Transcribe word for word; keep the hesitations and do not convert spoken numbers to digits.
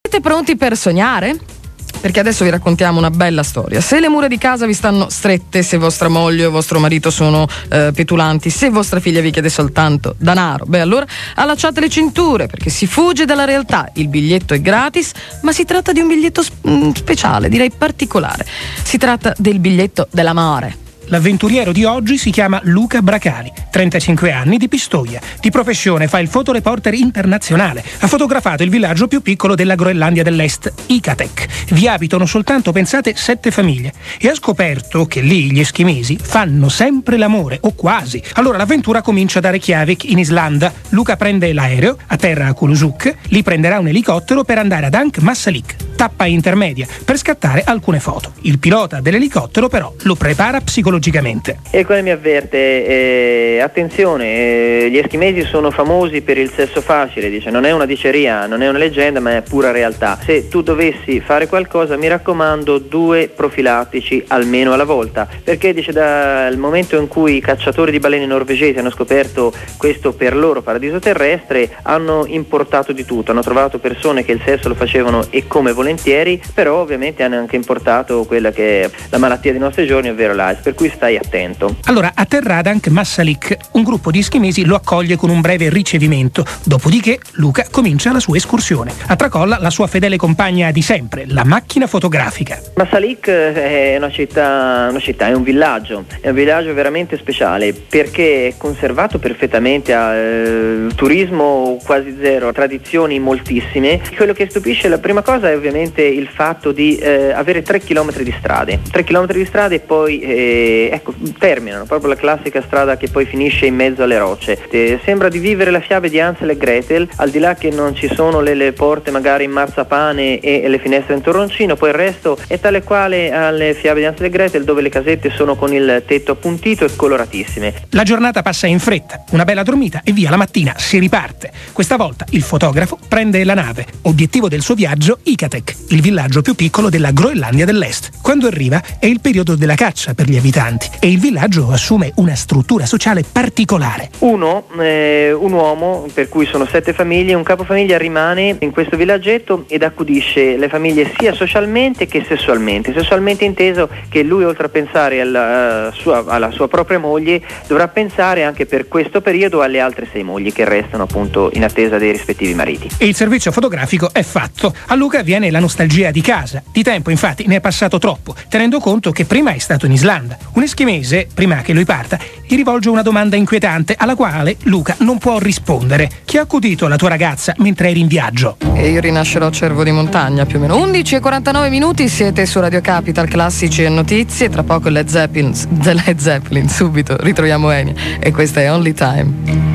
Siete pronti per sognare? Perché adesso vi raccontiamo una bella storia. Se le mura di casa vi stanno strette, se vostra moglie o vostro marito sono eh, petulanti, se vostra figlia vi chiede soltanto denaro, beh allora allacciate le cinture, perché si fugge dalla realtà. Il biglietto è gratis, ma si tratta di un biglietto sp- speciale, direi particolare. Si tratta del biglietto dell'amore. L'avventuriero di oggi si chiama Luca Bracali, trentacinque anni, di Pistoia. Di professione fa il fotoreporter internazionale. Ha fotografato il villaggio più piccolo della Groenlandia dell'Est, Ikatek. Vi abitano soltanto, pensate, sette famiglie. E ha scoperto che lì gli eschimesi fanno sempre l'amore, o quasi. Allora l'avventura comincia da Reykjavik, in Islanda. Luca prende l'aereo, atterra a Kulusuk, lì prenderà un elicottero per andare ad Ankh Massalik, tappa intermedia, per scattare alcune foto. Il pilota dell'elicottero però lo prepara psicologicamente. E quello mi avverte, eh, attenzione, eh, gli eschimesi sono famosi per il sesso facile, dice, non è una diceria, non è una leggenda, ma è pura realtà. Se tu dovessi fare qualcosa, mi raccomando, due profilattici almeno alla volta, perché dice dal momento in cui i cacciatori di balene norvegesi hanno scoperto questo per loro paradiso terrestre, hanno importato di tutto, hanno trovato persone che il sesso lo facevano e come volentieri, però ovviamente hanno anche importato quella che è la malattia dei nostri giorni, ovvero l'AIDS, per cui stai attento. Allora, atterra ad Ankh Massalik, un gruppo di eschimesi lo accoglie con un breve ricevimento, dopodiché Luca comincia la sua escursione. A tracolla la sua fedele compagna di sempre, la macchina fotografica. Massalik è una città, una città, è un villaggio, è un villaggio veramente speciale perché è conservato perfettamente, ha eh, turismo quasi zero, tradizioni moltissime. Quello che stupisce, la prima cosa è ovviamente il fatto di eh, avere tre chilometri di strade, tre chilometri di strade e poi eh, ecco, terminano, proprio la classica strada che poi finisce in mezzo alle rocce. Eh, sembra di vivere la fiaba di Hansel e Gretel, al di là che non ci sono le, le porte magari in marzapane e, e le finestre in torroncino, poi il resto è tale quale alle fiabe di Hansel e Gretel, dove le casette sono con il tetto appuntito e coloratissime. La giornata passa in fretta, una bella dormita e via la mattina si riparte. Questa volta il fotografo prende la nave. Obiettivo del suo viaggio, Ikatek, il villaggio più piccolo della Groenlandia dell'Est. Quando arriva è il periodo della caccia per gli abitanti e il villaggio assume una struttura sociale particolare. Uno, eh, un uomo, per cui sono sette famiglie, un capofamiglia rimane in questo villaggetto ed accudisce le famiglie sia socialmente che sessualmente. Sessualmente inteso che lui, oltre a pensare alla sua, alla sua propria moglie, dovrà pensare anche per questo periodo alle altre sei mogli che restano appunto in attesa dei rispettivi mariti. E il servizio fotografico è fatto. A Luca viene la nostalgia di casa. Di tempo infatti ne è passato troppo, tenendo conto che prima è stato in Islanda. Un eschimese, prima che lui parta, gli rivolge una domanda inquietante alla quale Luca non può rispondere. Chi ha accudito la tua ragazza mentre eri in viaggio? E io rinascerò cervo di montagna, più o meno. undici e quarantanove minuti, siete su Radio Capital, classici e notizie. Tra poco Led Zeppelin, The Led Zeppelin, subito ritroviamo Enya. E questa è Only Time.